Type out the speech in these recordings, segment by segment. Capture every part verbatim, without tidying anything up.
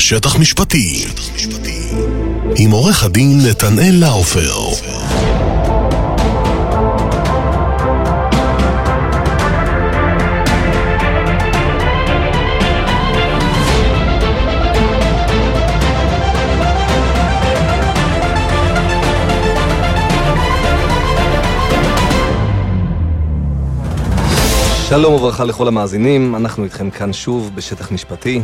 שטח משפטי עם עורך הדין נתנאל לאופר. שלום וברכה לכל המאזינים, אנחנו איתכם כאן שוב בשטח משפטי.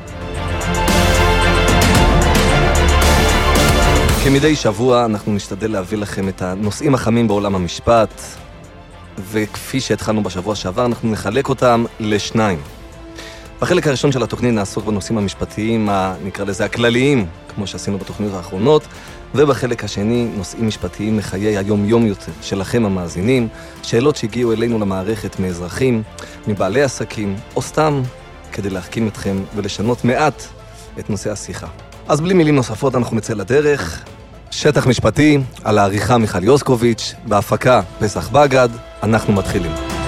כמדי שבוע אנחנו נשתדל להביא לכם את הנושאים החמים בעולם המשפט, וכפי שהתחלנו בשבוע שעבר אנחנו נחלק אותם לשניים. בחלק הראשון של התוכנית נעסוק בנושאים המשפטיים, נקרא לזה הכלליים, כמו שעשינו בתוכניות האחרונות, ובחלק השני נושאים משפטיים מחיי היום-יום יותר שלכם המאזינים, שאלות שהגיעו אלינו למערכת מאזרחים, מבעלי עסקים, או סתם כדי להחכים אתכם ולשנות מעט את נושא השיחה. אז בלי מילים נוספות אנחנו נצא לדרך. שטח משפטי, על העריכה מיכל יוסקוביץ', בהפקה פסח בגד, אנחנו מתחילים.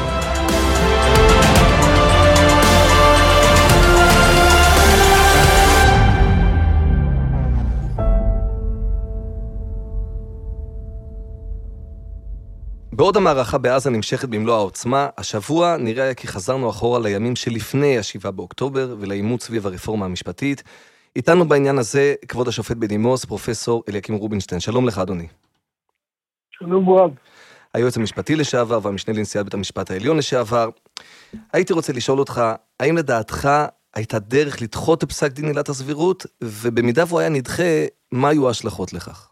בעוד המערכה בעזה נמשכת במלוא העוצמה, השבוע נראה כי חזרנו אחורה לימים שלפני השבעה באוקטובר ולעימות סביב הרפורמה המשפטית. איתנו בעניין הזה כבוד השופט בדימוס, פרופסור אליקים רובינשטיין. שלום לך אדוני. שלום רב. היועץ המשפטי לשעבר והמשנה לנשיאת בית המשפט העליון לשעבר. הייתי רוצה לשאול אותך, האם לדעתך הייתה דרך לדחות את פסק דין עילת הסבירות, ובמידה והוא היה נדחה, מה היו ההשלכות לכך?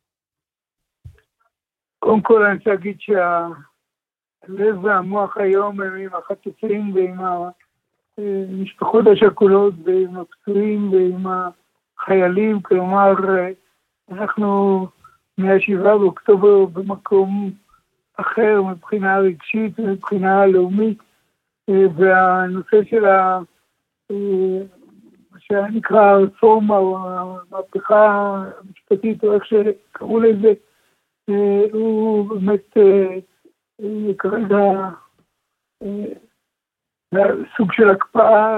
קודם כל אני רוצה להגיד שהלב והמוח היום הם עם החטופים ועם המשפחות השכולות ועם הפצועים ועם החיילים, כלומר אנחנו מהשבעה באוקטובר במקום אחר מבחינה רגשית ומבחינה לאומית, והנושא של ה... שנקרא הרפורמה או המהפכה המשפטית או איך שקראו לזה, הוא באמת כרגע סוג של הקפאה,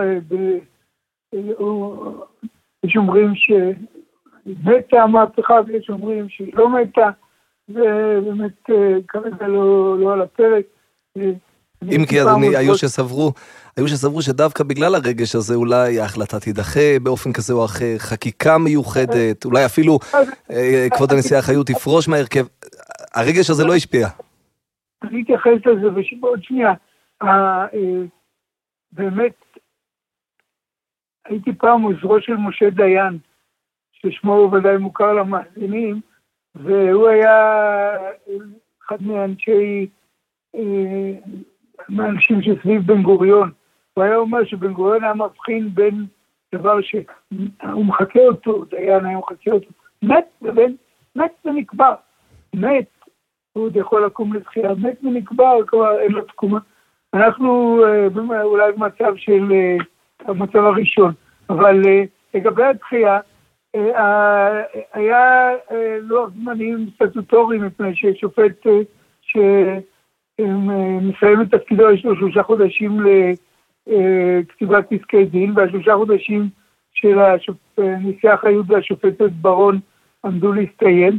יש אומרים שמתה המהפכה ויש אומרים שהיא לא מתה, ובאמת כרגע לא על הפרק. אם כי אדוני, היו שסברו, היו שסברו שדווקא בגלל הרגש הזה אולי ההחלטה תידחה באופן כזה או אחר, חקיקה מיוחדת, אולי אפילו כבוד הנשיאה חיות תפרוש מהרכב. הרגש הזה לא השפיע. אני אתייחס לזה ובעוד שנייה. באמת, הייתי פעם עוזרו של משה דיין, ששמו ודאי מוכר למאזינים, והוא היה אחד מאנשי, מהאנשים שסביב בן גוריון. הוא היה אומר שבן גוריון היה מבחין בין דבר שהוא מחכה אותו, דיין היה מחכה אותו, מת ובין, מת ונקבר. מת, הוא עוד יכול לקום לתחייה, מת ונקבר, כבר אין לו תקומה. אנחנו אולי במצב של המצב הראשון, אבל לגבי התחייה, היה לוח זמנים סטטוטוריים, מפני ששופט שמסיים את תפקידו, יש לו שלושה חודשים לכתיבת פסקי דין, והשלושה חודשים של נשיאה חיות והשופטת ברון עמדו להסתיים,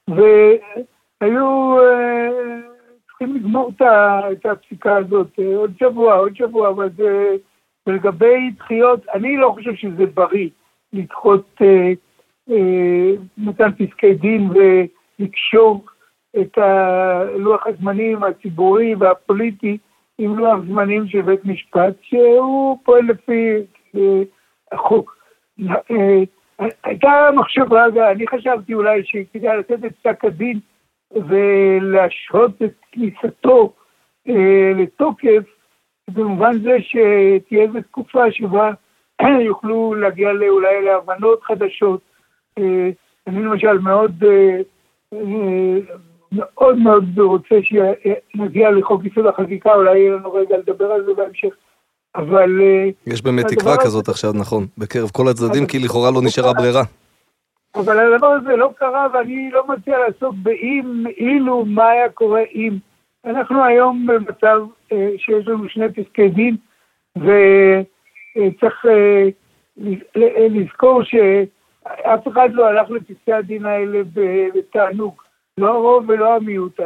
והיו צריכים לגמור את הפסיקה הזאת עוד שבוע, עוד שבוע, אבל זה, ולגבי דחיות, אני לא חושב שזה בריא לדחות אה, אה, מתן פסקי דין ולקשור את לוח הזמנים הציבורי והפוליטי עם לוח זמנים של בית משפט, שהוא פועל לפי אה, החוק. אה, הייתה מחשבה, אני חשבתי אולי שכדאי לתת את פסק הדין ולהשהות את כניסתו אה, לתוקף, במובן זה שתהיה איזו תקופה שבה יוכלו להגיע אולי להבנות חדשות. אה, אני למשל מאוד אה, אה, מאוד מאוד רוצה שנגיע לחוק יסוד החקיקה, אולי יהיה לנו רגע לדבר על זה בהמשך. אבל יש באמת תקווה כזאת עכשיו, נכון, בקרב כל הצדדים, כי לכאורה לא נשארה ברירה. אבל הדבר הזה לא קרה, ואני לא מציע לעסוק באם, אילו, מה היה קורה אם. אנחנו היום במצב שיש לנו שני פסקי דין, וצריך לזכור שאף אחד לא הלך לפסקי הדין האלה בתענוג, לא הרוב ולא המיעוט.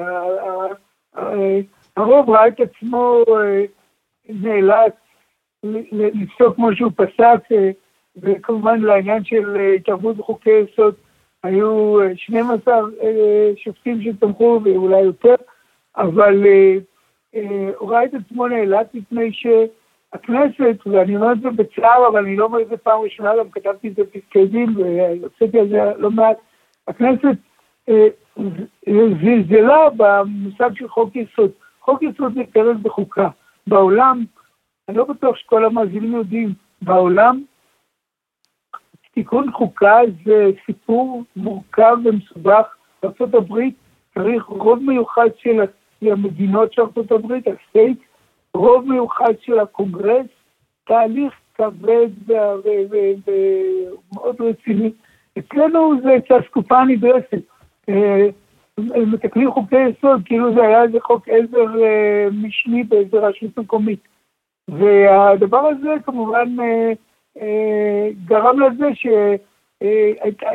הרוב ראה את עצמו נאלץ לפסוק כמו שהוא פסק, וכמובן לעניין של התערבות בחוקי יסוד היו שנים עשר שופטים שתמכו ואולי יותר, אבל הוא ראה את עצמו נאלץ לפני שהכנסת, ואני אומר את זה בצער, אבל אני לא אומר את זה פעם ראשונה, גם כתבתי את זה בפסקי דין ויוצאתי על זה לא מעט, הכנסת זלזלה במושג של חוק יסוד. חוק יסוד נקרא בחוקה. בעולם, אני לא בטוח שכל המאזינים יודעים, בעולם תיקון חוקה זה סיפור מורכב ומסובך. בארצות הברית צריך רוב מיוחד של המדינות של ארצות הברית, הסטייט, רוב מיוחד של הקונגרס, תהליך כבד ומאוד רציני. אצלנו זה צסקופה נדרסת. מתקנים חוקי יסוד, כאילו זה היה איזה חוק עזר משני באיזה רשות מקומית. והדבר הזה כמובן גרם לזה שהייתה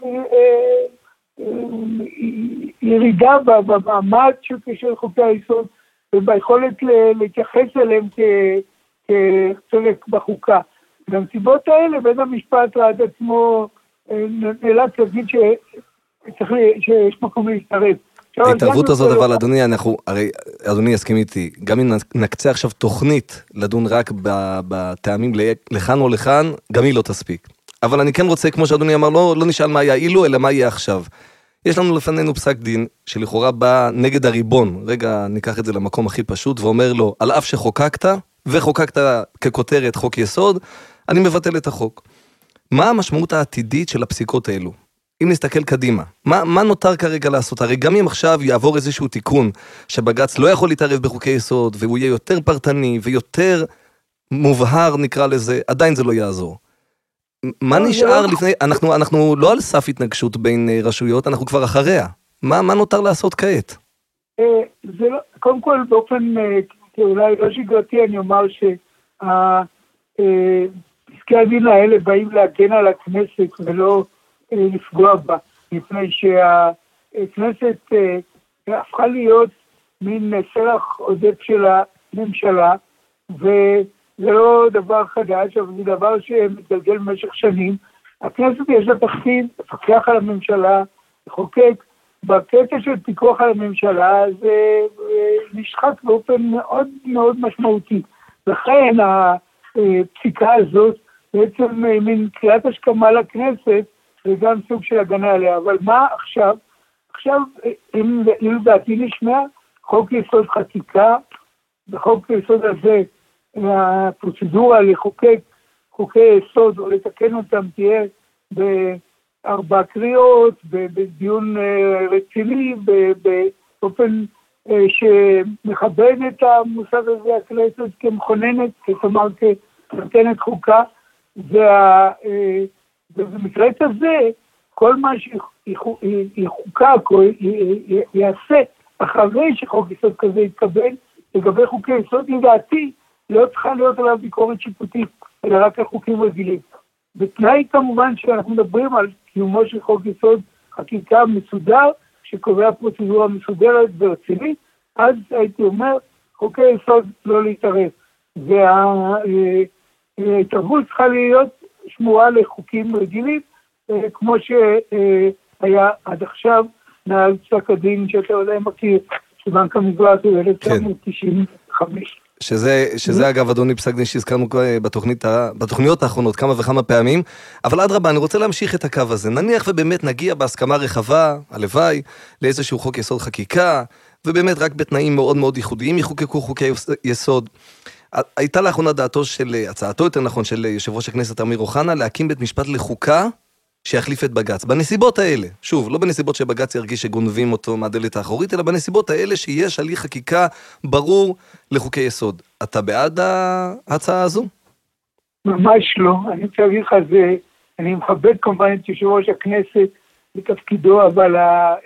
ירידה במעמד של חוקי היסוד וביכולת להתייחס אליהם כחלק בחוקה. במסיבות האלה בית המשפט ראה את עצמו נאלץ להגיד שיש מקום להתערב. ההתערבות הזאת, אבל אדוני, אנחנו, הרי אדוני יסכים איתי, גם אם נקצה עכשיו תוכנית לדון רק בטעמים לכאן או לכאן, גם היא לא תספיק. אבל אני כן רוצה, כמו שאדוני אמר, לא, לא נשאל מה היה אילו, אלא מה יהיה עכשיו. יש לנו לפנינו פסק דין, שלכאורה בא נגד הריבון, רגע ניקח את זה למקום הכי פשוט, ואומר לו, על אף שחוקקת, וחוקקת ככותרת חוק יסוד, אני מבטל את החוק. מה המשמעות העתידית של הפסיקות האלו? אם נסתכל קדימה, מה, מה נותר כרגע לעשות? הרי גם אם עכשיו יעבור איזשהו תיקון, שבג"ץ לא יכול להתערב בחוקי יסוד, והוא יהיה יותר פרטני ויותר מובהר נקרא לזה, עדיין זה לא יעזור. מה נשאר לפני, אנחנו, אנחנו לא על סף התנגשות בין רשויות, אנחנו כבר אחריה. מה, מה נותר לעשות כעת? זה לא, קודם כל באופן, אולי לא שגרתי, אני אומר שהפסקי הדין האלה באים להגן על הכנסת ולא לפגוע בה, מפני שהכנסת הפכה להיות מין סרח עודף של הממשלה, וזה לא דבר חדש, אבל זה דבר שמתגלגל במשך שנים. הכנסת יש לה תפקיד לפקח על הממשלה, לחוקק. בקטע של פיקוח על הממשלה זה נשחק באופן מאוד מאוד משמעותי. לכן הפסיקה הזאת בעצם מין קריאת השכמה לכנסת, וגם סוג של הגנה עליה. אבל מה עכשיו? עכשיו, אם לדעתי נשמע, חוק יסוד חקיקה, בחוק יסוד הזה, הפרוצדורה לחוקק חוקי יסוד או לתקן אותם תהיה בארבע קריאות, בדיון רציני, באופן שמכבד את המושג הזה, הכנסת כמכוננת, כלומר כנותנת חוקה, וה... ובמקרה כזה, כל מה שיחוקק או יעשה אחרי שחוק יסוד כזה יתקבל, לגבי חוקי יסוד, לדעתי, לא צריכה להיות עליו ביקורת שיפוטית, אלא רק על חוקים רגילים. בתנאי כמובן שאנחנו מדברים על קיומו של חוק יסוד חקיקה מסודר, שקובע פרוצדורה מסודרת ורצינית, אז הייתי אומר, חוקי יסוד לא להתערב. וההתערבות צריכה להיות שמורה לחוקים רגילים, כמו שהיה עד עכשיו, נהל פסק הדין שאתה אולי מכיר, שבנק המזרח ב-אלף תשע מאות תשעים וחמש. שזה, שזה אגב, אדוני, פסק דין שהזכרנו בתוכנית, בתוכניות האחרונות כמה וכמה פעמים, אבל אדרבה, אני רוצה להמשיך את הקו הזה. נניח ובאמת נגיע בהסכמה רחבה, הלוואי, לאיזשהו חוק יסוד חקיקה, ובאמת רק בתנאים מאוד מאוד ייחודיים יחוקקו חוקי יסוד. הייתה לאחרונה דעתו של, הצעתו יותר נכון, של יושב ראש הכנסת אמיר אוחנה, להקים בית משפט לחוקה שיחליף את בג"ץ. בנסיבות האלה, שוב, לא בנסיבות שבג"ץ ירגיש שגונבים אותו מהדלת האחורית, אלא בנסיבות האלה שיש הליך חקיקה ברור לחוקי יסוד. אתה בעד ההצעה הזו? ממש לא. אני רוצה להגיד לך, זה, אני מכבד כמובן את יושב ראש הכנסת בתפקידו, אבל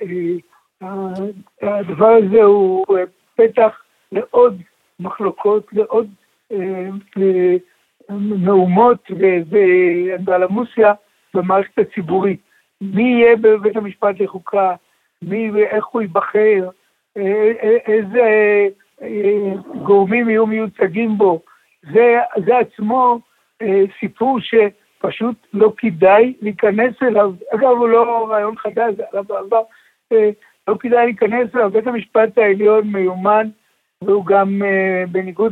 הדבר הזה הוא פתח לעוד מחלוקות, לעוד מהומות ואנדרלמוסיה במערכת הציבורית. מי יהיה בבית המשפט לחוקה, מי ואיך הוא ייבחר, איזה גורמים יהיו מיוצגים בו. זה, זה עצמו סיפור שפשוט לא כדאי להיכנס אליו. אגב, הוא לא רעיון חדש, אבל לא כדאי להיכנס אליו. בית המשפט העליון מיומן, והוא גם בניגוד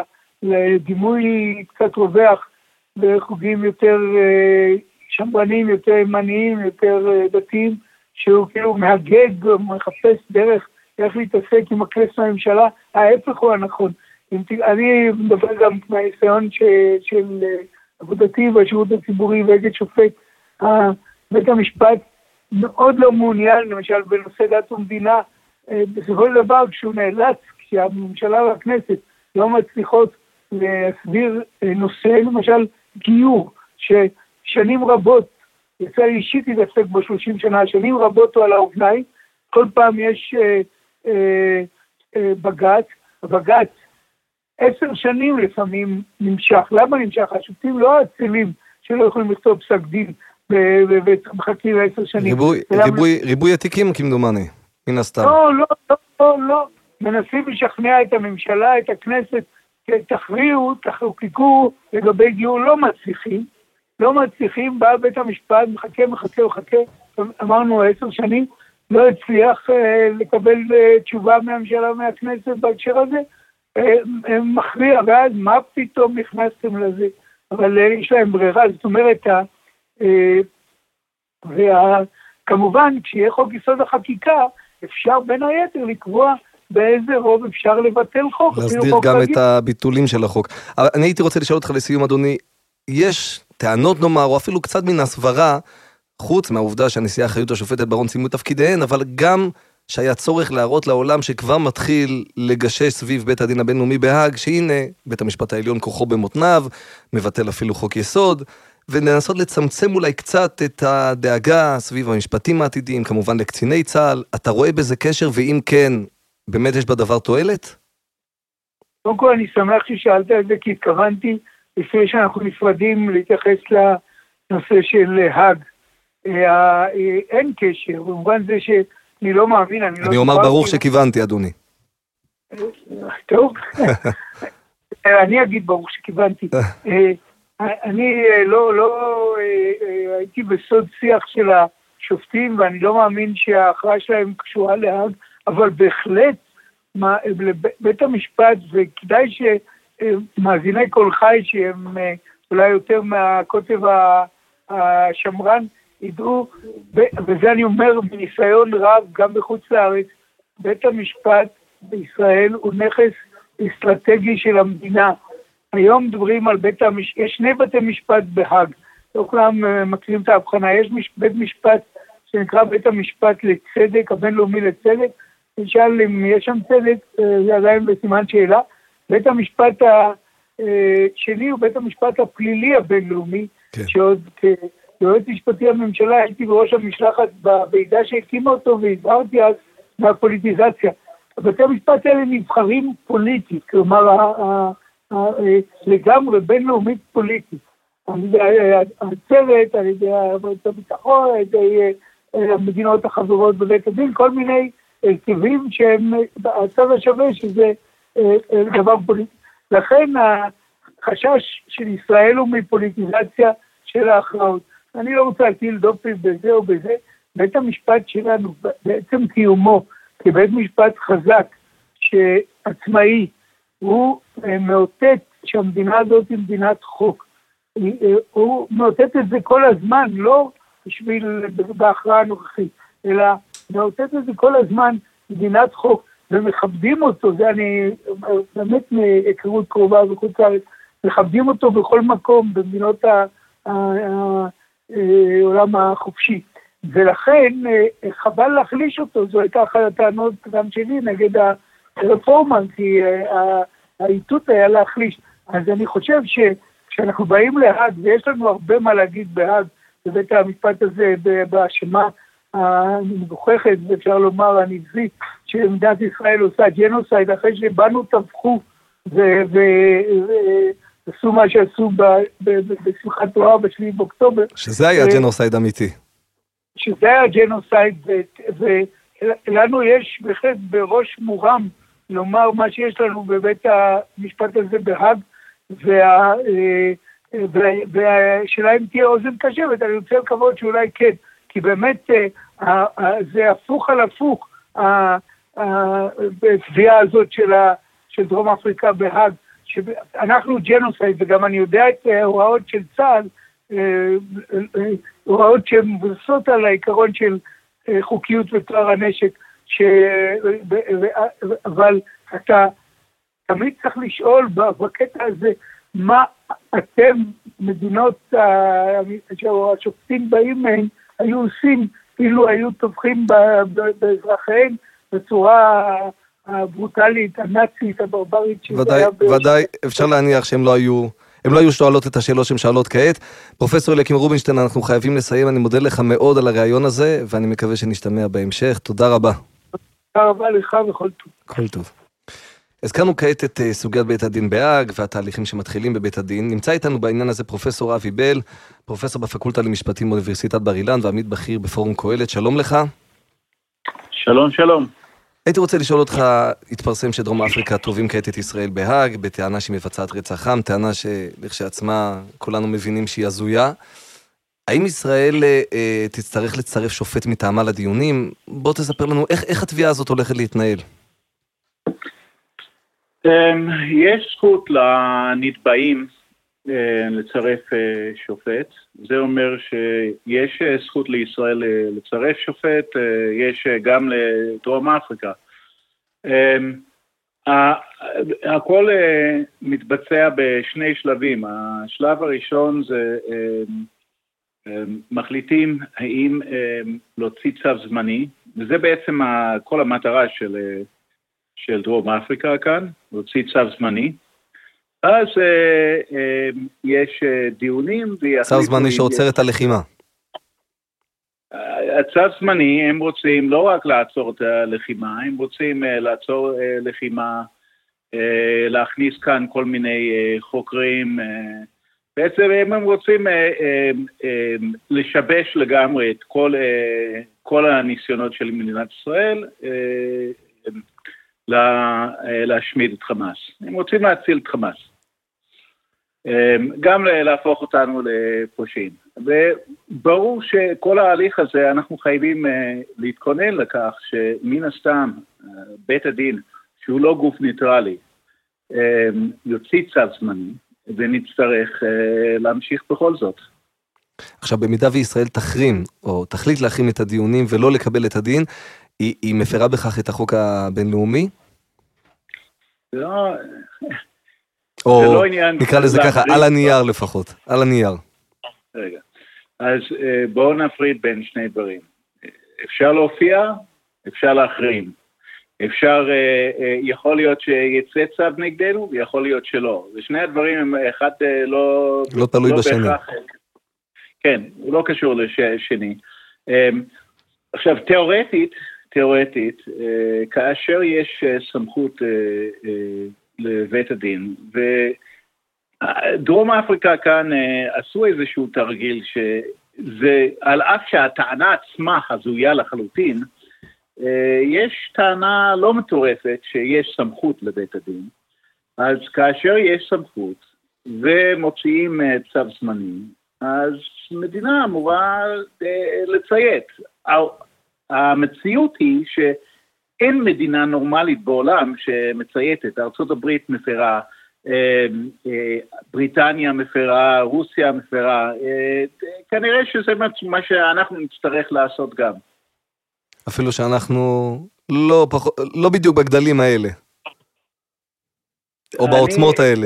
לדימוי קצת רווח בחוגים יותר שמרנים, יותר ימניים, יותר דתיים, שהוא כאילו מהגג, מחפש דרך איך להתעסק עם הכנסת הממשלה, ההפך הוא הנכון. אני מדבר גם מהניסיון של עבודתי והשירות הציבורי ואגד שופט, בית המשפט מאוד לא מעוניין, למשל בנושא דת ומדינה, בסופו של דבר כשהוא נאלץ, כשהממשלה והכנסת לא מצליחות להסביר נושא, למשל גיור, ששנים רבות, יצא לי אישית להתעסק ב-שלושים שנה, שנים רבות הוא על האובניים, כל פעם יש אה, אה, אה, בג"ץ, הבג"ץ עשר שנים לפעמים נמשך. למה נמשך? השופטים לא האצילים שלא יכולים לכתוב פסק דין ומחכים לעשר שנים. ריבוי, ריבוי, ריבוי התיקים כמדומני, מן הסתם. לא, לא, לא, לא, לא. מנסים לשכנע את הממשלה, את הכנסת, תכריעו, תחוקקו לגבי גיור, לא מצליחים. לא מצליחים, בא בית המשפט, מחכה, מחכה, מחכה, אמרנו עשר שנים, לא הצליח אה, לקבל אה, תשובה מהממשלה מהכנסת בהקשר הזה, אה, אה, מכריע, ואז מה פתאום נכנסתם לזה? אבל אה, יש להם ברירה, זאת אומרת, אה, אה, וה, כמובן, כשיהיה חוק יסוד החקיקה, אפשר בין היתר לקבוע באיזה רוב אפשר לבטל חוק. להסדיר גם רגיל. את הביטולים של החוק. אבל אני הייתי רוצה לשאול אותך לסיום, אדוני, יש טענות נאמר, או אפילו קצת מן הסברה, חוץ מהעובדה שהנשיאה חיות השופטת ברון סיימו את תפקידיהן, אבל גם שהיה צורך להראות לעולם שכבר מתחיל לגשש סביב בית הדין הבינלאומי בהאג, שהנה בית המשפט העליון כוחו במותניו, מבטל אפילו חוק יסוד, ולנסות לצמצם אולי קצת את הדאגה סביב המשפטים העתידיים, כמובן לקציני צה"ל. אתה רואה בזה קשר, ואם כן, באמת יש בדבר תועלת? קודם כל אני שמח ששאלת את זה, כי התכוונתי לפני שאנחנו נפרדים להתייחס לנושא של האג. אין קשר, במובן זה שאני לא מאמין, אני לא... אני אומר ברוך שכיוונתי, אדוני. טוב, אני אגיד ברוך שכיוונתי. אני לא, לא הייתי בסוד שיח של השופטים, ואני לא מאמין שההכרעה שלהם קשורה להאג, אבל בהחלט בית המשפט, וכדאי שמאזיני כל חי, שהם אולי יותר מהקוטב השמרן, ידעו, וזה אני אומר מניסיון רב, גם בחוץ לארץ, בית המשפט בישראל הוא נכס אסטרטגי של המדינה. היום מדברים על בית המשפט, יש שני בתי משפט בהאג, לא כולם מכירים את ההבחנה, יש מש, בית משפט שנקרא בית המשפט לצדק, הבינלאומי לצדק, נשאל אם יש שם צדק, זה עדיין בסימן שאלה. בית המשפט השני הוא בית המשפט הפלילי הבינלאומי, כן. שעוד כיועץ משפטי הממשלה הייתי בראש המשלחת בוועידה שהקימה אותו, והזהרתי אז מהפוליטיזציה. בתי המשפט האלה נבחרים פוליטית, כלומר לגמרי בינלאומית פוליטית. הצוות, על ידי הביטחון, על ידי המדינות החברות בבית הדין, כל מיני הרכבים שהם הצד השווה שזה דבר פוליטי. לכן החשש של ישראל הוא מפוליטיזציה של ההכרעות. אני לא רוצה להטיל דופי בזה או בזה. בית המשפט שלנו, בעצם קיומו, כבית משפט חזק, שעצמאי, הוא מאותת שהמדינה הזאת היא מדינת חוק. הוא מאותת את זה כל הזמן, לא בשביל בהכרעה הנוכחית, אלא מאותת את זה כל הזמן מדינת חוק, ומכבדים אותו, זה אני באמת מהיכרות קרובה בחוץ לארץ, מכבדים אותו בכל מקום במדינות העולם החופשי. ולכן חבל להחליש אותו, זו הייתה אחת הטענות גם שלי נגד הרפורמה, כי העיתות היה להחליש. אז אני חושב שכשאנחנו באים להאג, ויש לנו הרבה מה להגיד בהאג, בבית המשפט הזה, בהאשמה המגוחכת, ואפשר לומר הנבזית, שמדינת ישראל עושה ג'נוסייד, אחרי שבנו טבחו עשו מה שעשו בשמחת תורה בשביעי באוקטובר. שזה היה ג'נוסייד אמיתי. שזה היה ג'נוסייד, ולנו יש בהחלט בראש מורם לומר מה שיש לנו בבית המשפט הזה בהאג, והשאלה אם תהיה אוזן קשבת, אני רוצה לקוות שאולי כן, כי באמת זה הפוך על הפוך, התביעה הזאת של דרום אפריקה בהאג, שאנחנו ג'נוסייד, וגם אני יודע את ההוראות של צה"ל, הוראות שמבוססות על העיקרון של חוקיות וטוהר הנשק, אבל אתה תמיד צריך לשאול בקטע הזה, מה אתם, מדינות שהשופטים באים מהם, היו עושים, אילו היו טובחים באזרחיהם בצורה הברוטלית, הנאצית, הברברית. ודאי, ודאי, אפשר להניח שהם לא היו, הם לא היו שואלות את השאלות שהן שאלות כעת. פרופסור אליקים רובינשטיין, אנחנו חייבים לסיים, אני מודה לך מאוד על הרעיון הזה, ואני מקווה שנשתמע בהמשך. תודה רבה. תודה רבה לך וכל טוב. כל טוב. הזכרנו כעת את סוגיית בית הדין בהאג והתהליכים שמתחילים בבית הדין. נמצא איתנו בעניין הזה פרופסור אבי בל, פרופסור בפקולטה למשפטים באוניברסיטת בר אילן ועמית בכיר בפורום קהלת. שלום לך. שלום, שלום. הייתי רוצה לשאול אותך, התפרסם שדרום אפריקה תובעים כעת את ישראל בהאג, בטענה שהיא מבצעת רצח עם, טענה שלכשעצמה כולנו מבינים שהיא הזויה. האם ישראל אה, תצטרך לצרף שופט מטעמה לדיונים? בוא תספר לנו איך, איך התביעה הזאת הולכת להתנהל. יש זכות לנתבעים לצרף שופט. זה אומר שיש זכות לישראל לצרף שופט, יש גם לדרום אפריקה. הכל מתבצע בשני שלבים. השלב הראשון זה מחליטים האם להוציא צו זמני, וזה בעצם כל המטרה של של דרום אפריקה כאן, להוציא צו זמני. אז אה, אה, יש דיונים. צו זמני שעוצר את הלחימה. הצו זמני, הם רוצים לא רק לעצור את הלחימה, הם רוצים אה, לעצור אה, לחימה, אה, להכניס כאן כל מיני אה, חוקרים, אה, בעצם הם, הם רוצים אה, אה, אה, לשבש לגמרי את כל, אה, כל הניסיונות של מדינת ישראל, אה, להשמיד את חמאס. הם רוצים להציל את חמאס. גם להפוך אותנו לפושעים. וברור שכל ההליך הזה אנחנו חייבים להתכונן לכך שמן הסתם בית הדין, שהוא לא גוף ניטרלי, יוציא צו זמני, ונצטרך להמשיך בכל זאת. עכשיו, במידה וישראל תחרים, או תחליט להחרים את הדיונים ולא לקבל את הדין, היא, היא מפרה בכך את החוק הבינלאומי? לא, או זה לא עניין, נקרא לזה ככה, על הנייר לפחות, על הנייר. רגע, אז בואו נפריד בין שני דברים. אפשר להופיע, אפשר להחרים. אפשר, יכול להיות שיצא צו נגדנו, ויכול להיות שלא. ושני הדברים הם אחד לא... לא תלוי בשני. כן, הוא לא קשור לשני. עכשיו, תיאורטית, תיאורטית, כאשר יש סמכות לבית הדין, ודרום אפריקה כאן עשו איזשהו תרגיל, שזה על אף שהטענה עצמה הזויה לחלוטין, יש טענה לא מטורפת שיש סמכות לבית הדין, אז כאשר יש סמכות ומוציאים צו זמני, אז מדינה אמורה לציית. המציאות היא שאין מדינה נורמלית בעולם שמצייתת. ארצות הברית מפרה, בריטניה מפרה, רוסיה מפרה, כנראה שזה מה שאנחנו נצטרך לעשות גם. אפילו שאנחנו לא, פחות, לא בדיוק בגדלים האלה, או אני... בעוצמות האלה.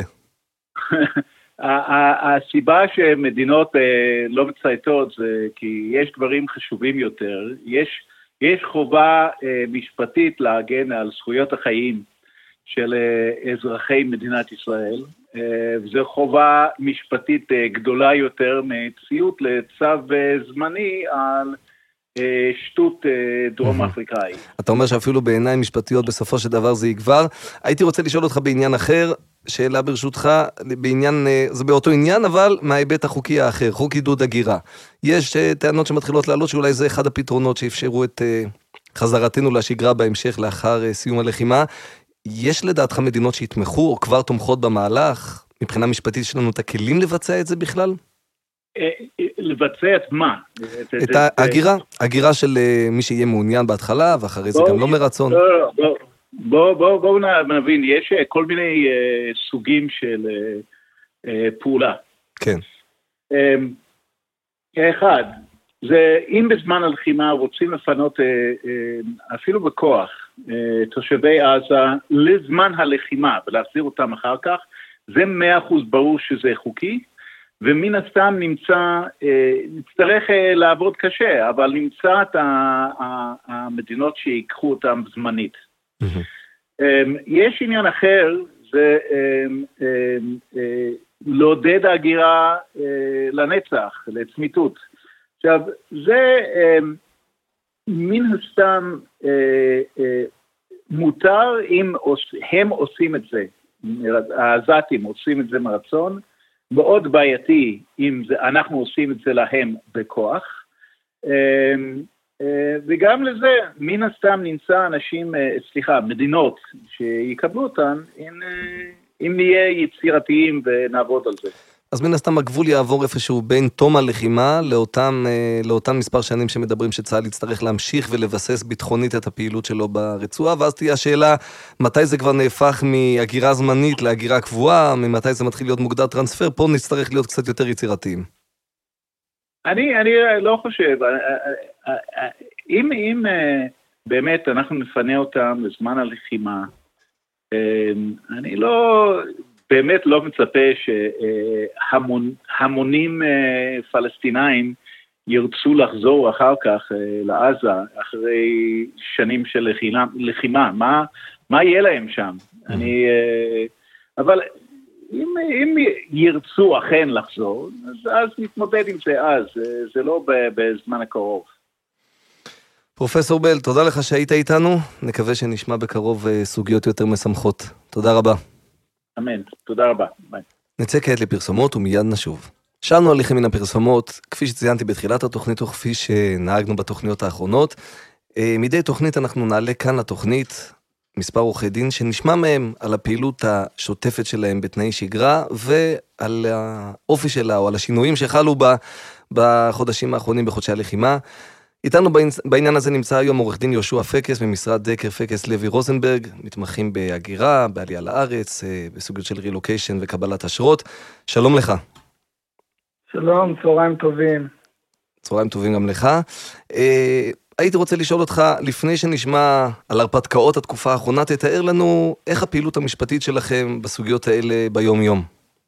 הסיבה שמדינות לא מצייתות זה כי יש דברים חשובים יותר, יש, יש חובה משפטית להגן על זכויות החיים של אזרחי מדינת ישראל, וזו חובה משפטית גדולה יותר מציות לצו זמני על שטות דרום אפריקאי. אתה אומר שאפילו בעיניים משפטיות בסופו של דבר זה יגבר. הייתי רוצה לשאול אותך בעניין אחר, שאלה ברשותך, בעניין, זה באותו עניין, אבל מההיבט החוקי האחר, חוק עידוד הגירה. יש טענות שמתחילות לעלות שאולי זה אחד הפתרונות שאפשרו את חזרתנו לשגרה בהמשך לאחר סיום הלחימה. יש לדעתך מדינות שהתמכו או כבר תומכות במהלך? מבחינה משפטית יש לנו את הכלים לבצע את זה בכלל? לבצע את מה? את ההגירה, הגירה של מי שיהיה מעוניין בהתחלה, ואחרי זה גם לא מרצון. בואו נבין, יש כל מיני סוגים של פעולה. כן. אחד, זה אם בזמן הלחימה רוצים לפנות אפילו בכוח תושבי עזה לזמן הלחימה ולהחזיר אותם אחר כך, זה מאה אחוז ברור שזה חוקי, ומן הסתם נמצא, נצטרך לעבוד קשה, אבל נמצא את המדינות שיקחו אותם זמנית. יש עניין אחר, זה לעודד ההגירה לנצח, לצמיתות. עכשיו, זה מן הסתם מותר אם הם עושים את זה, העזתים עושים את זה מרצון, מאוד בעייתי אם זה, אנחנו עושים את זה להם בכוח, וגם לזה מן הסתם נמצא אנשים, סליחה, מדינות שיקבלו אותן, אם, אם נהיה יצירתיים ונעבוד על זה. אז מן הסתם הגבול יעבור איפשהו בין תום הלחימה לאותם, לאותם מספר שנים שמדברים שצה"ל יצטרך להמשיך ולבסס ביטחונית את הפעילות שלו ברצועה, ואז תהיה השאלה מתי זה כבר נהפך מהגירה זמנית להגירה קבועה, ממתי זה מתחיל להיות מוגדר טרנספר, פה נצטרך להיות קצת יותר יצירתיים. אני, אני לא חושב, אם, אם באמת אנחנו נפנה אותם לזמן הלחימה, אני לא... באמת לא מצפה שהמונים פלסטינאים ירצו לחזור אחר כך לעזה, אחרי שנים של לחימה. מה, מה יהיה להם שם? אני, אבל אם, אם ירצו אכן לחזור, אז, אז נתמודד עם זה אז, זה לא בזמן הקרוב. פרופסור בל, תודה לך שהיית איתנו, נקווה שנשמע בקרוב סוגיות יותר משמחות. תודה רבה. אמן, תודה רבה. ביי. נצא כעת לפרסומות ומיד נשוב. שאלנו עליכם מן הפרסומות, כפי שציינתי בתחילת התוכנית וכפי שנהגנו בתוכניות האחרונות. מדי תוכנית אנחנו נעלה כאן לתוכנית מספר עורכי דין שנשמע מהם על הפעילות השוטפת שלהם בתנאי שגרה ועל האופי שלה או על השינויים שחלו בה בחודשים האחרונים בחודשי הלחימה. איתנו בעניין הזה נמצא היום עורך דין יהושע פקס ממשרד דקר פקס לוי רוזנברג, מתמחים בהגירה, בעלייה לארץ, בסוגיות של רילוקיישן וקבלת אשרות. שלום לך. שלום, צהריים טובים. צהריים טובים גם לך. הייתי רוצה לשאול אותך, לפני שנשמע על הרפתקאות התקופה האחרונה, תתאר לנו איך הפעילות המשפטית שלכם בסוגיות האלה ביום יום.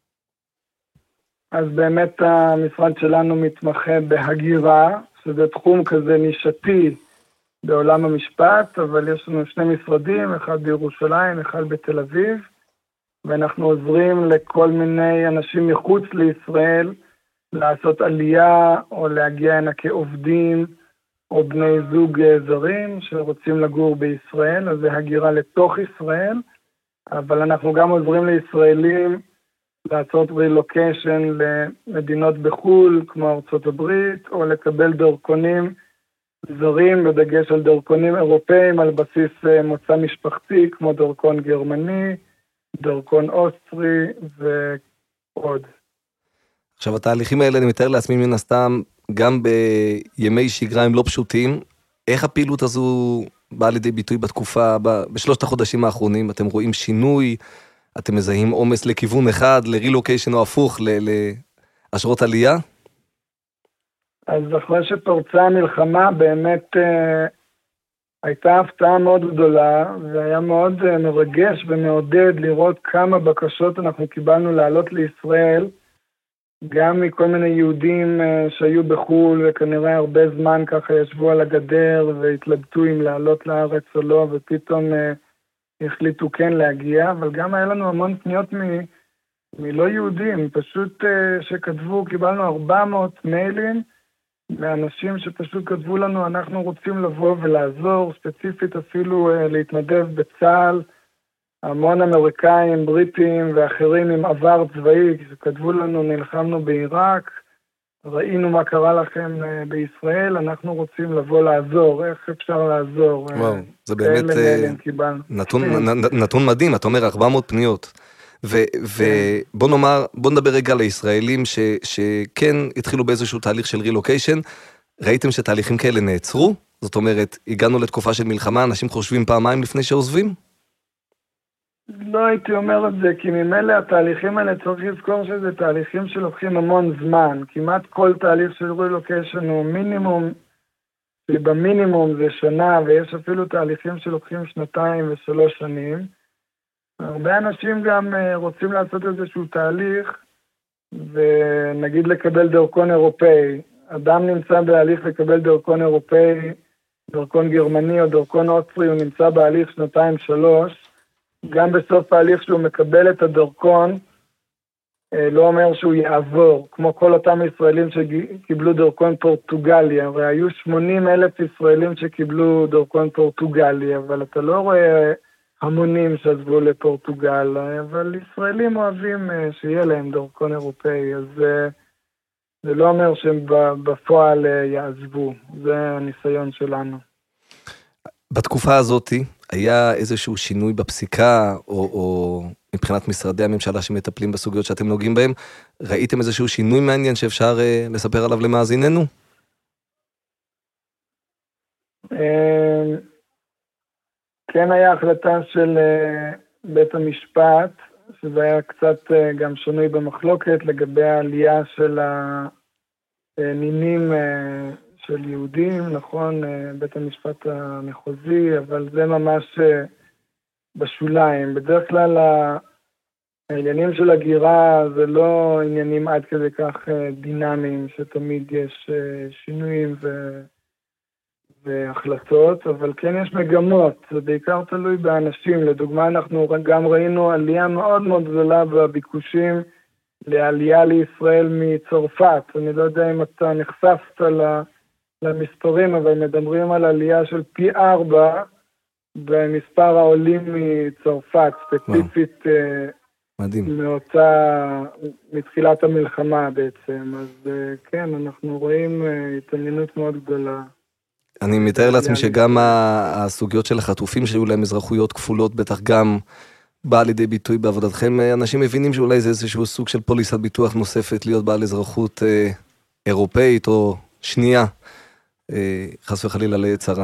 אז באמת המשרד שלנו מתמחה בהגירה, שזה תחום כזה נישתי בעולם המשפט, אבל יש לנו שני משרדים, אחד בירושלים, אחד בתל אביב, ואנחנו עוזרים לכל מיני אנשים מחוץ לישראל לעשות עלייה או להגיע הנה כעובדים או בני זוג זרים שרוצים לגור בישראל, אז זה הגירה לתוך ישראל, אבל אנחנו גם עוזרים לישראלים לעשות רילוקיישן למדינות בחול, כמו ארצות הברית, או לקבל דרכונים זרים, בדגש על דרכונים אירופאים, על בסיס מוצא משפחתי, כמו דרכון גרמני, דרכון אוסטרי ועוד. עכשיו, התהליכים האלה, אני מתאר לעצמי מן הסתם, גם בימי שגרה הם לא פשוטים. איך הפעילות הזו באה לידי ביטוי בתקופה, בשלושת החודשים האחרונים? אתם רואים שינוי? אתם מזהים עומס לכיוון אחד, לרילוקיישן או הפוך, לאשרות עלייה? אז אחרי שפרצה המלחמה, באמת אה, הייתה הפתעה מאוד גדולה, והיה מאוד אה, מרגש ומעודד לראות כמה בקשות אנחנו קיבלנו לעלות לישראל, גם מכל מיני יהודים אה, שהיו בחול, וכנראה הרבה זמן ככה ישבו על הגדר, והתלבטו אם לעלות לארץ או לא, ופתאום... אה, החליטו כן להגיע, אבל גם היה לנו המון פניות מ... מלא יהודים, פשוט uh, שכתבו, קיבלנו ארבע מאות מיילים מאנשים שפשוט כתבו לנו, אנחנו רוצים לבוא ולעזור, ספציפית אפילו uh, להתנדב בצה"ל, המון אמריקאים, בריטים ואחרים עם עבר צבאי, כתבו לנו, נלחמנו בעיראק, ראינו מה קרה לכם בישראל, אנחנו רוצים לבוא לעזור, איך אפשר לעזור? וואו, זה באמת נתון, נתון מדהים, אתה אומר ארבע מאות פניות. ובוא נאמר, בוא נדבר רגע לישראלים ש, שכן התחילו באיזשהו תהליך של רילוקיישן, ראיתם שתהליכים כאלה נעצרו? זאת אומרת, הגענו לתקופה של מלחמה, אנשים חושבים פעמיים לפני שעוזבים? לא הייתי אומר את זה, כי ממילא התהליכים האלה צריך לזכור שזה תהליכים שלוקחים המון זמן. כמעט כל תהליך של רילוקיישן הוא מינימום, ובמינימום זה שנה, ויש אפילו תהליכים שלוקחים שנתיים ושלוש שנים. הרבה אנשים גם רוצים לעשות איזשהו תהליך, ונגיד לקבל דרכון אירופאי. אדם נמצא בהליך לקבל דרכון אירופאי, דרכון גרמני או דרכון אוסטרי, הוא נמצא בהליך שנתיים שלוש, גם בסוף ההליך שהוא מקבל את הדרכון, לא אומר שהוא יעבור, כמו כל אותם ישראלים שקיבלו דרכון פורטוגלי, הרי היו שמונים אלף ישראלים שקיבלו דרכון פורטוגלי, אבל אתה לא רואה המונים שעזבו לפורטוגל, אבל ישראלים אוהבים שיהיה להם דרכון אירופאי, אז זה לא אומר שהם בפועל יעזבו, זה הניסיון שלנו. בתקופה הזאת היה איזשהו שינוי בפסיקה, או, או מבחינת משרדי הממשלה שמטפלים בסוגיות שאתם נוגעים בהם, ראיתם איזשהו שינוי מעניין שאפשר uh, לספר עליו למאזיננו? כן, היה החלטה של uh, בית המשפט, שזה היה קצת uh, גם שינוי במחלוקת לגבי העלייה של הנינים uh, של יהודים, נכון, בית המשפט המחוזי, אבל זה ממש בשוליים. בדרך כלל העניינים של הגירה זה לא עניינים עד כדי כך דינמיים, שתמיד יש שינויים ו... והחלטות, אבל כן יש מגמות, זה בעיקר תלוי באנשים. לדוגמה, אנחנו גם ראינו עלייה מאוד מאוד גדולה בביקושים לעלייה לישראל מצרפת. אני לא יודע אם אתה נחשפת ל... למספרים, אבל מדברים על עלייה של פי ארבע במספר העולים מצרפת, ספציפית מדהים. מאותה, מתחילת המלחמה בעצם. אז כן, אנחנו רואים התעניינות מאוד גדולה. אני מתאר לעצמי שגם הסוגיות של החטופים שהיו להם אזרחויות כפולות, בטח גם באה לידי ביטוי בעבודתכם. אנשים מבינים שאולי זה איזשהו סוג של פוליסת ביטוח נוספת להיות בעל אזרחות אירופאית או שנייה. חס וחלילה ליצרה.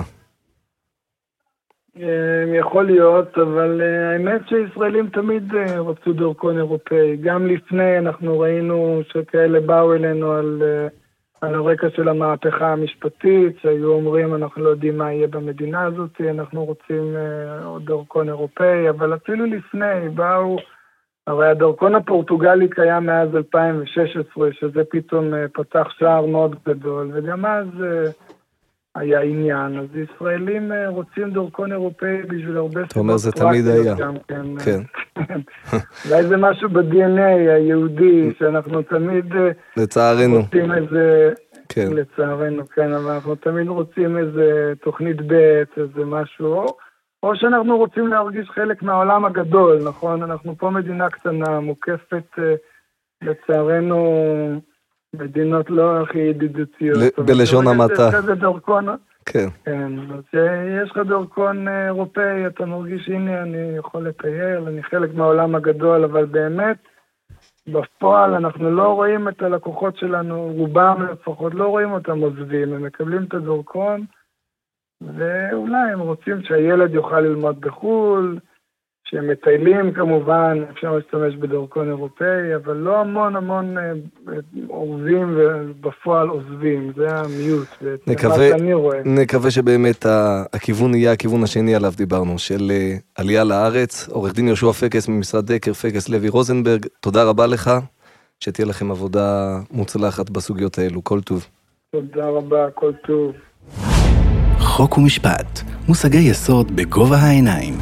יכול להיות, אבל האמת שישראלים תמיד רצו דרכון אירופאי. גם לפני אנחנו ראינו שכאלה באו אלינו על, על הרקע של המהפכה המשפטית, שהיו אומרים אנחנו לא יודעים מה יהיה במדינה הזאת, אנחנו רוצים עוד דרכון אירופאי, אבל אפילו לפני באו, הרי הדרכון הפורטוגלי קיים מאז אלפיים ושש עשרה, שזה פתאום פתח שער מאוד גדול, וגם אז היה עניין. אז ישראלים רוצים דרכון אירופאי בשביל הרבה סיבות. אתה אומר, זה תמיד היה. כן. אולי זה משהו ב-די אן איי היהודי, שאנחנו תמיד לצערנו. רוצים איזה, לצערנו, כן, אבל אנחנו תמיד רוצים איזה תוכנית ב', איזה משהו, או שאנחנו רוצים להרגיש חלק מהעולם הגדול, נכון? אנחנו פה מדינה קטנה, מוקפת, לצערנו, מדינות לא הכי ידידותיות. בלשון המעטה. יש לך דרכון, כן. כן, אז יש לך דרכון אירופאי, אתה מרגיש, הנה, אני יכול לטייל, אני חלק מהעולם הגדול, אבל באמת, בפועל אנחנו לא רואים את הלקוחות שלנו, רובם לפחות לא רואים אותם עוזבים, הם מקבלים את הדרכון, ואולי הם רוצים שהילד יוכל ללמוד בחול, שהם מטיילים כמובן, אפשר להשתמש בדרכון אירופאי, אבל לא המון המון עורבים ובפועל עוזבים, זה המיוט, נקווה, מה שאני רואה. נקווה שבאמת הכיוון יהיה הכיוון השני עליו דיברנו, של עלייה לארץ. עורך דין יהושע פקס ממשרד דקר, פקס לוי רוזנברג, תודה רבה לך, שתהיה לכם עבודה מוצלחת בסוגיות האלו, כל טוב. תודה רבה, כל טוב. חוק ומשפט, מושגי יסוד בגובה העיניים.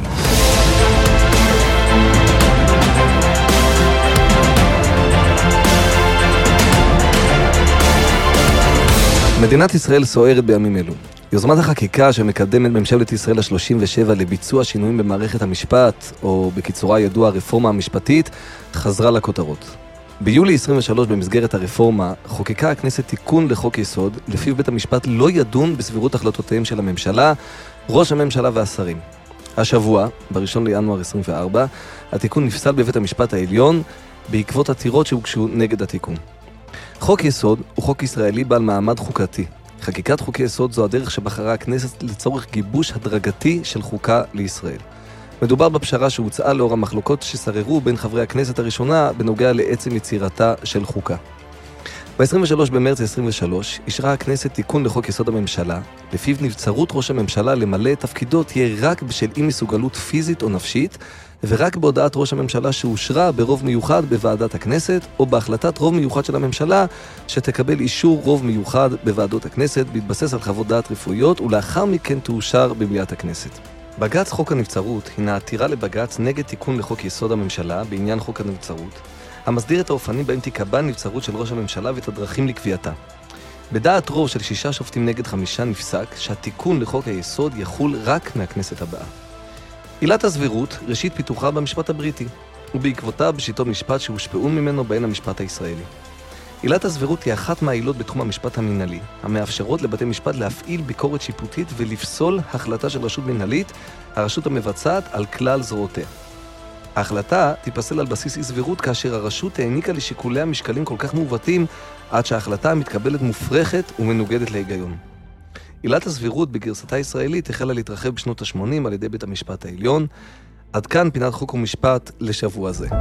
מדינת ישראל סוערת בימים אלו. יוזמת החקיקה שמקדמת ממשלת ישראל ה-שלושים ושבע לביצוע שינויים במערכת המשפט, או בקיצורה ידוע הרפורמה המשפטית, חזרה לכותרות. ביולי עשרים ושלוש במסגרת הרפורמה חוקקה הכנסת תיקון לחוק יסוד, לפיו בית המשפט לא ידון בסבירות החלטותיהם של הממשלה, ראש הממשלה והשרים. השבוע, בראשון לינואר עשרים וארבע, התיקון נפסל בבית המשפט העליון בעקבות עתירות שהוגשו נגד התיקון. חוק יסוד הוא חוק ישראלי בעל מעמד חוקתי. חקיקת חוקי יסוד זו הדרך שבחרה הכנסת לצורך גיבוש הדרגתי של חוקה לישראל. מדובר בפשרה שהוצאה לאור המחלוקות ששררו בין חברי הכנסת הראשונה בנוגע לעצם יצירתה של חוקה. ב-עשרים ושלושה במרץ עשרים ושלוש אישרה הכנסת תיקון לחוק יסוד הממשלה, לפיו נבצרות ראש הממשלה למלא את תפקידו תהיה רק בשל אי מסוגלות פיזית או נפשית, ורק בהודעת ראש הממשלה שאושרה ברוב מיוחד בוועדת הכנסת, או בהחלטת רוב מיוחד של הממשלה שתקבל אישור רוב מיוחד בוועדות הכנסת, בהתבסס על חוות דעת רפואיות, ולאחר מכן תאושר במליאת הכנסת. בג"ץ חוק הנבצרות הינה עתירה לבג"ץ נגד תיקון לחוק יסוד הממשלה בעניין חוק הנבצרות, המסדיר את האופנים בהם תיקבע נבצרות של ראש הממשלה ואת הדרכים לקביעתה. בדעת רוב של שישה שופטים נגד חמישה נפסק שהתיקון לחוק היסוד יחול רק מהכנסת הבאה. עילת הסבירות ראשית פיתוחה במשפט הבריטי, ובעקבותה בשיטות משפט שהושפעו ממנו בהן המשפט הישראלי. עילת הסבירות היא אחת מהעילות בתחום המשפט המנהלי, המאפשרות לבתי משפט להפעיל ביקורת שיפוטית ולפסול החלטה של רשות מנהלית, הרשות המבצעת, על כלל זרועותיה. ההחלטה תיפסל על בסיס אי סבירות כאשר הרשות העניקה לשיקוליה משקלים כל כך מעוותים, עד שההחלטה המתקבלת מופרכת ומנוגדת להיגיון. עילת הסבירות בגרסתה הישראלית החלה להתרחב בשנות ה-שמונים על ידי בית המשפט העליון. עד כאן פינת חוק ומשפט לשבוע זה.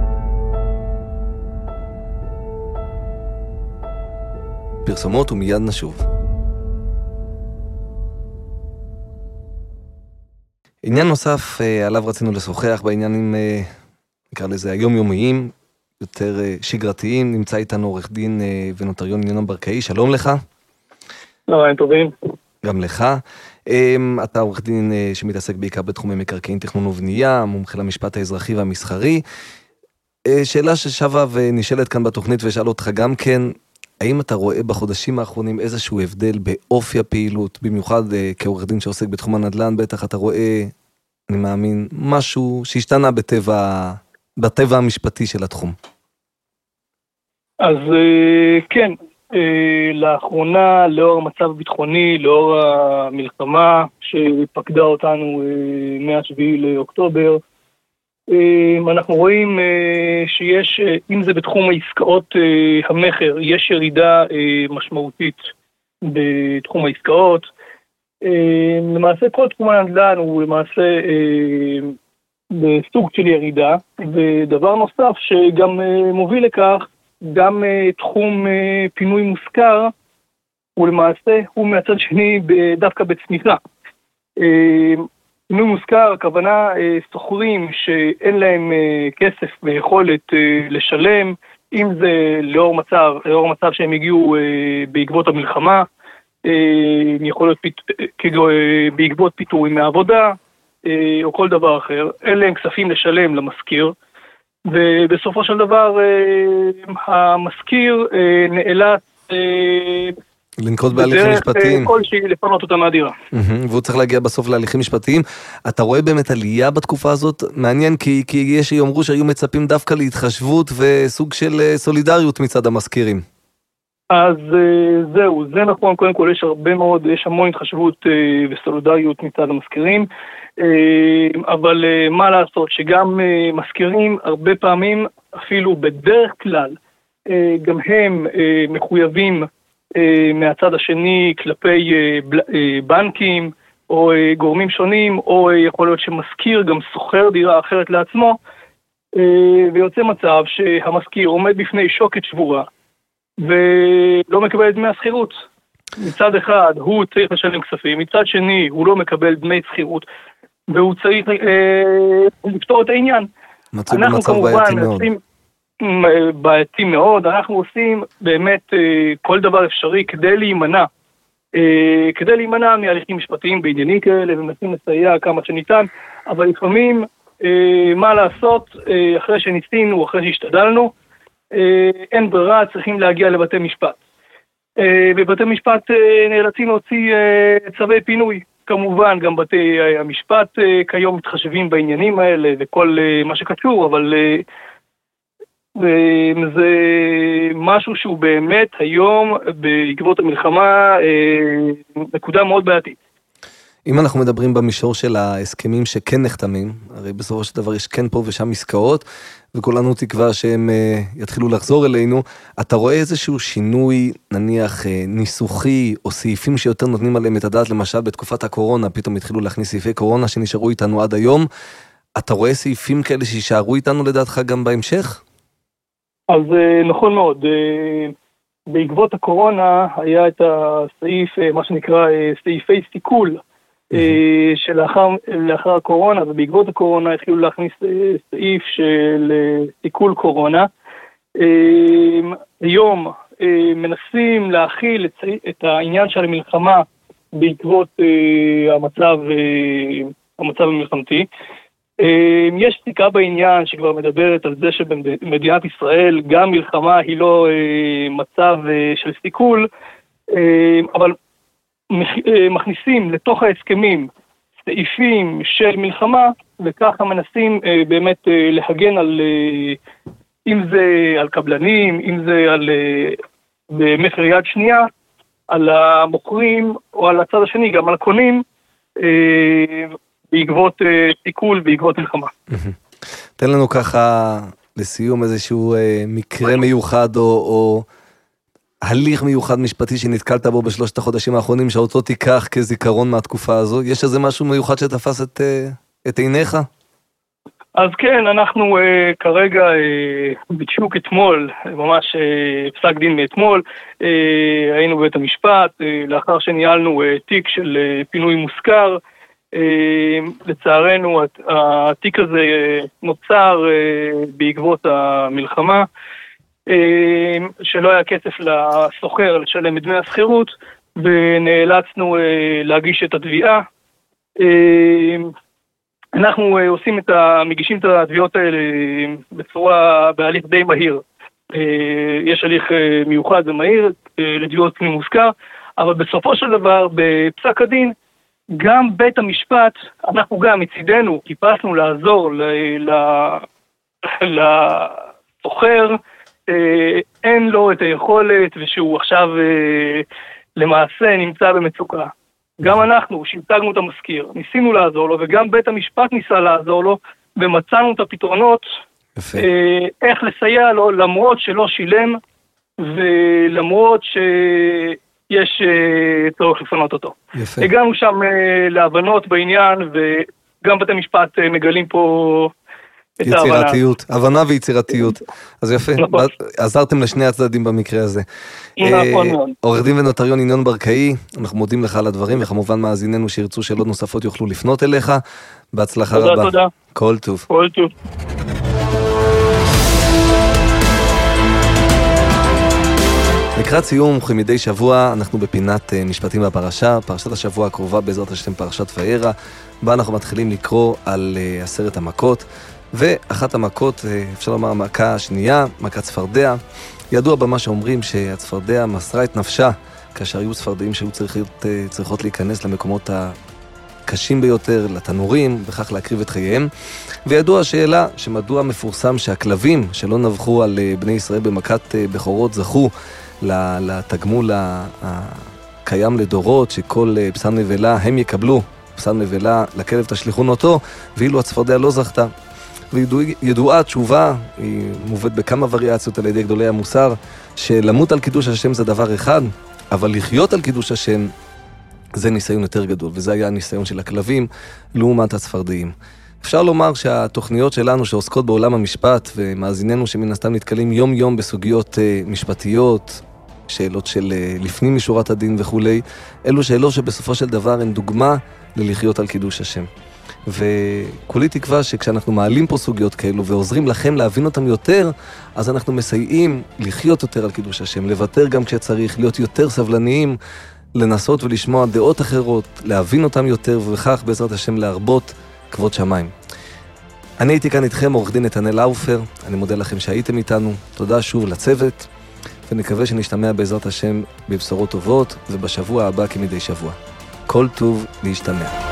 פרסומות ומיד נשוב. עניין נוסף עליו רצינו לשוחח בעניינים, נקרא לזה היומיומיים, יותר שגרתיים. נמצא איתנו עורך דין ונוטריון ינון ברקאי. שלום לך. לא, אין טובים. גם לך. אתה עורך דין שמתעסק בעיקר בתחומי מקרקעין, תכנון ובנייה, מומחה למשפט האזרחי והמסחרי. שאלה ששווה ונשאלת כאן בתוכנית ושאל אותך גם כן, האם אתה רואה בחודשים האחרונים איזשהו הבדל באופי הפעילות, במיוחד כעורך דין שעוסק בתחום הנדל"ן, בטח אתה רואה, אני מאמין, משהו שהשתנה בטבע, בטבע המשפטי של התחום? אז כן, לאחרונה, לאור המצב הביטחוני, לאור המלחמה שפקדה אותנו מה-שבעה לאוקטובר, אנחנו רואים שיש, אם זה בתחום העסקאות המחר, יש ירידה משמעותית בתחום העסקאות. למעשה כל תחום הנדל"ן הוא למעשה בסוג של ירידה, ודבר נוסף שגם מוביל לכך, גם תחום פינוי מושכר, הוא למעשה, הוא מהצד שני דווקא בצניחה. פינוי מושכר, הכוונה סוחרים שאין להם כסף ויכולת לשלם, אם זה לאור מצב, לאור מצב שהם הגיעו בעקבות המלחמה, יכול להיות בעקבות פיטורים מהעבודה, או כל דבר אחר, אין להם כספים לשלם למזכיר, ובסופו של דבר המזכיר נאלץ לנקוט בהליכים משפטיים. כלשהי לפנות אותה מהדירה. והוא צריך להגיע בסוף להליכים משפטיים. אתה רואה באמת עלייה בתקופה הזאת? מעניין, כי, כי יש שיאמרו שהיו מצפים דווקא להתחשבות וסוג של סולידריות מצד המזכירים. אז זהו, זה נכון, קודם כל יש הרבה מאוד, יש המון התחשבות וסולידריות מצד המזכירים, אבל מה לעשות, שגם מזכירים הרבה פעמים, אפילו בדרך כלל, גם הם מחויבים מהצד השני כלפי בנקים או גורמים שונים, או יכול להיות שמזכיר גם סוחר דירה אחרת לעצמו, ויוצא מצב שהמזכיר עומד בפני שוקת שבורה, ולא מקבל דמי השכירות. מצד אחד הוא צריך לשלם כספים, מצד שני הוא לא מקבל דמי שכירות, והוא צריך אה, לפתור את העניין. אנחנו כמובן עושים בעייתי מאוד, אנחנו עושים באמת אה, כל דבר אפשרי כדי להימנע, אה, כדי להימנע מהליכים משפטיים בעניינים כאלה, ומנסים לסייע כמה שניתן, אבל לפעמים אה, מה לעשות, אה, אחרי שניסינו, אחרי שהשתדלנו, אין ברירה, צריכים להגיע לבתי משפט. ובתי משפט נאלצים להוציא צווי פינוי. כמובן, גם בתי המשפט כיום מתחשבים בעניינים האלה וכל מה שקשור, אבל זה משהו שהוא באמת היום בעקבות המלחמה נקודה מאוד בעייתית. אם אנחנו מדברים במישור של ההסכמים שכן נחתמים, הרי בסופו של דבר יש כן פה ושם עסקאות, וכולנו תקווה שהם uh, יתחילו לחזור אלינו, אתה רואה איזשהו שינוי, נניח, uh, ניסוחי, או סעיפים שיותר נותנים עליהם את הדעת, למשל בתקופת הקורונה, פתאום התחילו להכניס סעיפי קורונה שנשארו איתנו עד היום, אתה רואה סעיפים כאלה שישארו איתנו לדעתך גם בהמשך? אז uh, נכון מאוד, uh, בעקבות הקורונה היה את הסעיף, uh, מה שנקרא uh, סעיפי סיכול, שלאחר לאחר הקורונה, ובעקבות הקורונה התחילו להכניס סעיף של סיכול קורונה. היום מנסים להכיל את העניין של המלחמה בעקבות המצב, המצב המלחמתי. יש פסיקה בעניין שכבר מדברת על זה שבמדינת ישראל גם מלחמה היא לא מצב של סיכול, אבל מכניסים לתוך ההסכמים סעיפים של מלחמה, וככה מנסים באמת להגן על, אם זה על קבלנים, אם זה על במחיר יד שנייה, על המוכרים או על הצד השני, גם על הקונים, בעקבות סיכול, בעקבות מלחמה. תן לנו ככה לסיום איזשהו מקרה מיוחד או, או הליך מיוחד משפטי שנתקלת בו בשלושת החודשים האחרונים, שאותו תיקח כזיכרון מהתקופה הזו. יש איזה משהו מיוחד שתפס את, את עיניך? אז כן, אנחנו uh, כרגע uh, בדיוק אתמול, ממש uh, פסק דין מאתמול, uh, היינו בבית המשפט, uh, לאחר שניהלנו uh, תיק של uh, פינוי מושכר, uh, לצערנו התיק הזה uh, נוצר uh, בעקבות המלחמה, שלא היה כסף לסוחר לשלם את דמי השכירות, ונאלצנו להגיש את התביעה. אנחנו עושים את ה... מגישים את התביעות האלה בצורה, בהליך די מהיר. יש הליך מיוחד ומהיר לתביעות פנים מושכר, אבל בסופו של דבר, בפסק הדין, גם בית המשפט, אנחנו גם מצידנו, חיפשנו לעזור לסוחר, אין לו את היכולת ושהוא עכשיו למעשה נמצא במצוקה. גם אנחנו, שהצגנו את המזכיר, ניסינו לעזור לו, וגם בית המשפט ניסה לעזור לו, ומצאנו את הפתרונות, יפה. איך לסייע לו, למרות שלא שילם, ולמרות שיש צורך לפנות אותו. יפה. הגענו שם להבנות בעניין, וגם בית המשפט מגלים פה יצירתיות, הבנה ויצירתיות. אז יפה, עזרתם לשני הצדדים במקרה הזה. עורך דין ונוטריון ינון ברקאי, אנחנו מודים לך על הדברים, וכמובן מאזיננו שירצו שאלות נוספות יוכלו לפנות אליך. בהצלחה רבה. תודה, תודה. כל טוב. כל טוב. לקראת סיום, כמדי שבוע, אנחנו בפינת משפטים בפרשה, פרשת השבוע הקרובה בעזרת השם פרשת וערה, בה אנחנו מתחילים לקרוא על עשרת המכות, ואחת המכות, אפשר לומר, המכה השנייה, מכת צפרדע. ידוע במה שאומרים שהצפרדע מסרה את נפשה, כאשר היו צפרדעים שהיו צריכות, צריכות להיכנס למקומות הקשים ביותר, לתנורים, וכך להקריב את חייהם. וידוע השאלה שמדוע מפורסם שהכלבים שלא נבחו על בני ישראל במכת בכורות זכו לתגמול הקיים לדורות, שכל בשר נבלה הם יקבלו, בשר נבלה לכלב תשליכון אותו, ואילו הצפרדע לא זכתה. וידועה התשובה, היא מובאת בכמה וריאציות על ידי גדולי המוסר, שלמות על קידוש השם זה דבר אחד, אבל לחיות על קידוש השם זה ניסיון יותר גדול, וזה היה הניסיון של הכלבים לעומת הצפרדעים. אפשר לומר שהתוכניות שלנו שעוסקות בעולם המשפט, ומאזיננו שמן הסתם נתקלים יום יום בסוגיות משפטיות, שאלות של לפנים משורת הדין וכולי, אלו שאלות שבסופו של דבר הן דוגמה ללחיות על קידוש השם. וכולי תקווה שכשאנחנו מעלים פה סוגיות כאלו ועוזרים לכם להבין אותם יותר, אז אנחנו מסייעים לחיות יותר על קידוש השם, לוותר גם כשצריך, להיות יותר סבלניים, לנסות ולשמוע דעות אחרות, להבין אותם יותר, וכך בעזרת השם להרבות כבוד שמיים. אני הייתי כאן איתכם, עורך דין נתנאל לאופר, אני מודה לכם שהייתם איתנו, תודה שוב לצוות, ונקווה שנשתמע בעזרת השם בבשורות טובות, ובשבוע הבא כמדי שבוע. כל טוב להשתמע.